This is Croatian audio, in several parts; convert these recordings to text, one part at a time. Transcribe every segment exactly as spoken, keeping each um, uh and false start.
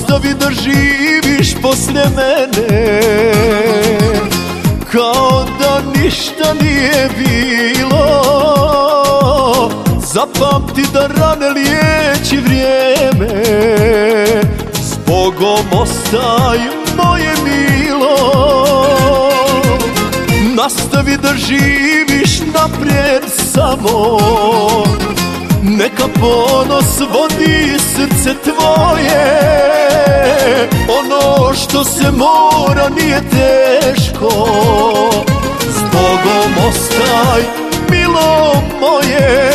Nastavi da živiš posle mene kao da ništa nije bilo. Zapamti da rane liječi vrijeme, zbogom ostaj moje milo. Nastavi da živiš naprijed samo, neka ponos vodi srce tvoje. Ono što se mora nije teško, zbogom ostaj milo moje.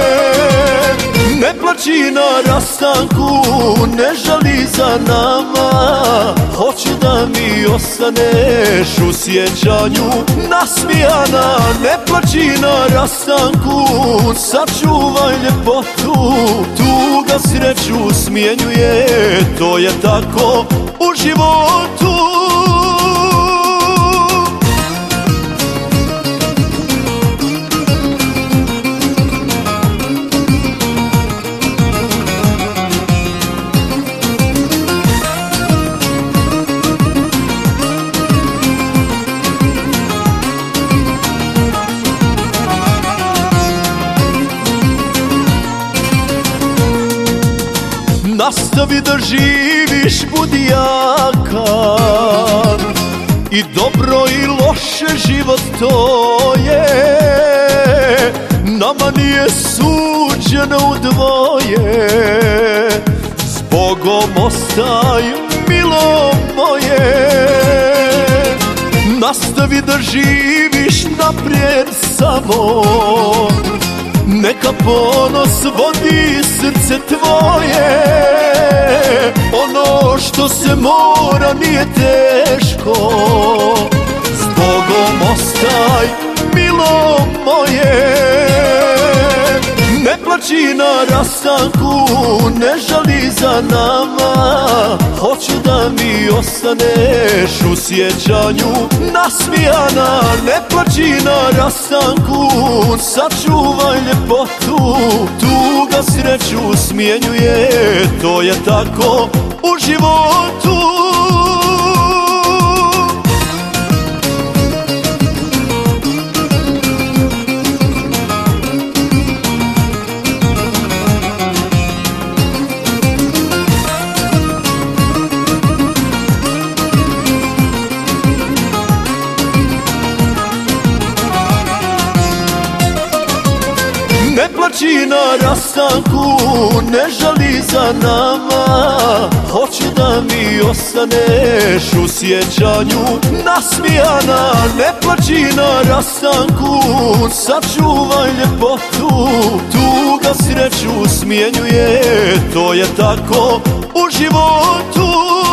Ne plaći na rastanku, ne žali za nama, hoću da mi ostaneš u sjećanju nasmijana. Ne plaći na rastanku, sačuvaj ljepotu, tuga sreću smjenjuje, to je tako u životu. Nastavi da živiš, budi jaka, i dobro i loše život to je. Nama nije suđeno u dvoje, zbogom ostaj milo moje. Nastavi da živiš naprijed samo, neka ponos vodi srce tvoje. Ono što se mora nije teško, zbogom ostaj milo moje. Ne plaći na rastanku, ne žali za nama, hoću da mi ostaneš u sjećanju nasmijana. Ne plaći na rastanku, sačuvaj ljepotu, tuga sreću smjenjuje, to je tako u životu. Ne plaći na rastanku, ne žali za nama, hoću da mi ostaneš u sjećanju nasmijana. Ne plaći na rastanku, sačuvaj ljepotu, tuga sreću smjenjuje, to je tako u životu.